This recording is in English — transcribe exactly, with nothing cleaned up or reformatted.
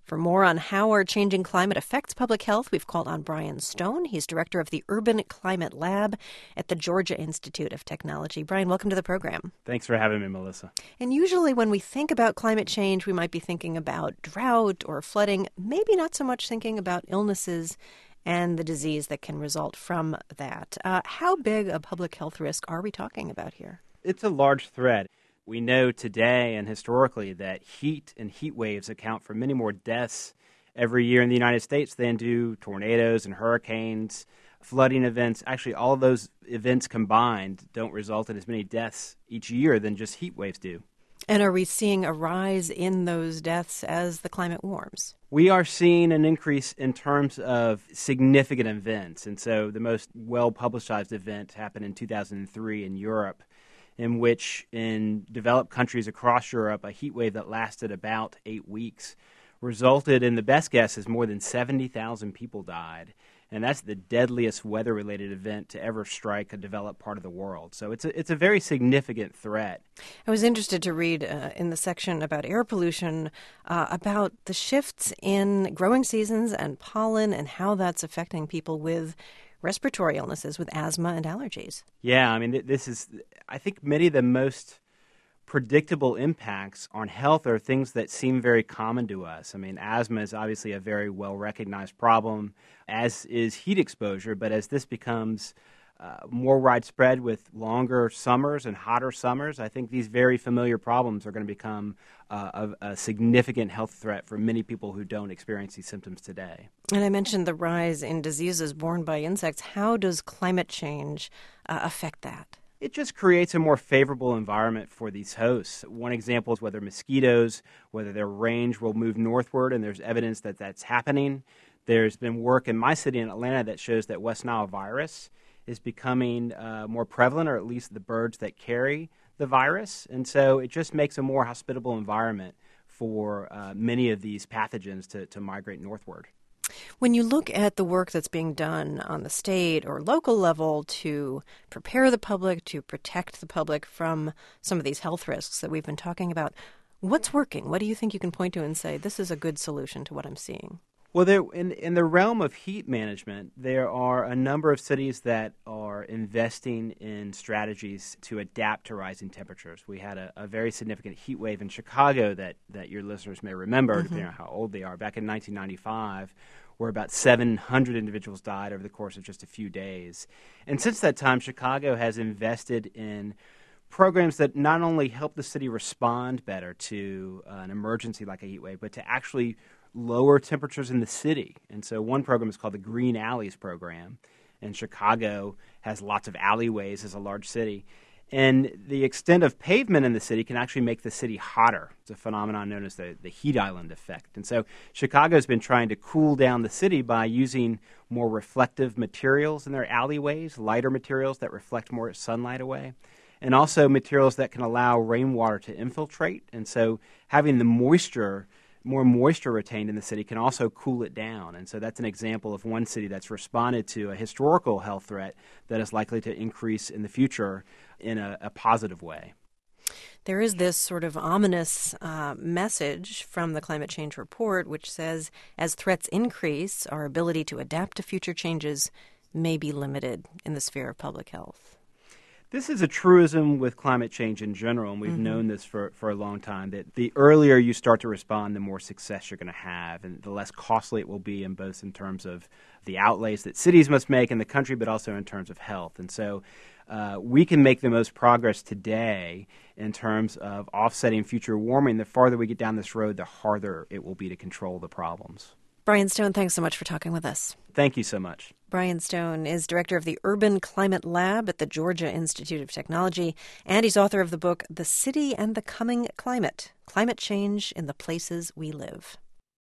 For more on how our changing climate affects public health, we've called on Brian Stone. He's director of the Urban Climate Lab at the Georgia Institute of Technology. Brian, welcome to the program. Thanks for having me, Melissa. And usually when we think about climate change, we might be thinking about drought or flooding, maybe not so much thinking about illnesses and the disease that can result from that. Uh, how big a public health risk are we talking about here? It's a large threat. We know today and historically that heat and heat waves account for many more deaths every year in the United States than do tornadoes and hurricanes, flooding events. Actually, all of those events combined don't result in as many deaths each year than just heat waves do. And are we seeing a rise in those deaths as the climate warms? We are seeing an increase in terms of significant events. And so the most well-publicized event happened in two thousand three in Europe, in which in developed countries across Europe, a heat wave that lasted about eight weeks resulted in, the best guess is, more than seventy thousand people died. And that's the deadliest weather-related event to ever strike a developed part of the world. So it's a, it's a very significant threat. I was interested to read uh, in the section about air pollution uh, about the shifts in growing seasons and pollen and how that's affecting people with respiratory illnesses, with asthma and allergies. Yeah, I mean, this is, I think many of the most predictable impacts on health are things that seem very common to us. I mean, asthma is obviously a very well-recognized problem, as is heat exposure. But as this becomes uh, more widespread with longer summers and hotter summers, I think these very familiar problems are going to become uh, a, a significant health threat for many people who don't experience these symptoms today. And I mentioned the rise in diseases borne by insects. How does climate change uh, affect that? It just creates a more favorable environment for these hosts. One example is whether mosquitoes, whether their range will move northward, and there's evidence that that's happening. There's been work in my city in Atlanta that shows that West Nile virus is becoming uh, more prevalent, or at least the birds that carry the virus. And so it just makes a more hospitable environment for uh, many of these pathogens to, to migrate northward. When you look at the work that's being done on the state or local level to prepare the public, to protect the public from some of these health risks that we've been talking about, what's working? What do you think you can point to and say, this is a good solution to what I'm seeing? Well, there, in, in the realm of heat management, there are a number of cities that are investing in strategies to adapt to rising temperatures. We had a, a very significant heat wave in Chicago that, that your listeners may remember, mm-hmm. depending on how old they are, back in nineteen ninety-five, where about seven hundred individuals died over the course of just a few days. And since that time, Chicago has invested in programs that not only help the city respond better to uh, an emergency like a heat wave, but to actually lower temperatures in the city. And so one program is called the Green Alleys program, and Chicago has lots of alleyways as a large city. And the extent of pavement in the city can actually make the city hotter. It's a phenomenon known as the, the heat island effect. And so Chicago's been trying to cool down the city by using more reflective materials in their alleyways, lighter materials that reflect more sunlight away, and also materials that can allow rainwater to infiltrate. And so having the moisture more moisture retained in the city can also cool it down. And so that's an example of one city that's responded to a historical health threat that is likely to increase in the future in a, a positive way. There is this sort of ominous uh, message from the climate change report, which says as threats increase, our ability to adapt to future changes may be limited in the sphere of public health. This is a truism with climate change in general, and we've mm-hmm. known known this for, for a long time, that the earlier you start to respond, the more success you're going to have, and the less costly it will be, in both in terms of the outlays that cities must make in the country, but also in terms of health. And so uh, we can make the most progress today in terms of offsetting future warming. The farther we get down this road, the harder it will be to control the problems. Brian Stone, thanks so much for talking with us. Thank you so much. Brian Stone is director of the Urban Climate Lab at the Georgia Institute of Technology, and he's author of the book The City and the Coming Climate: Climate Change in the Places We Live.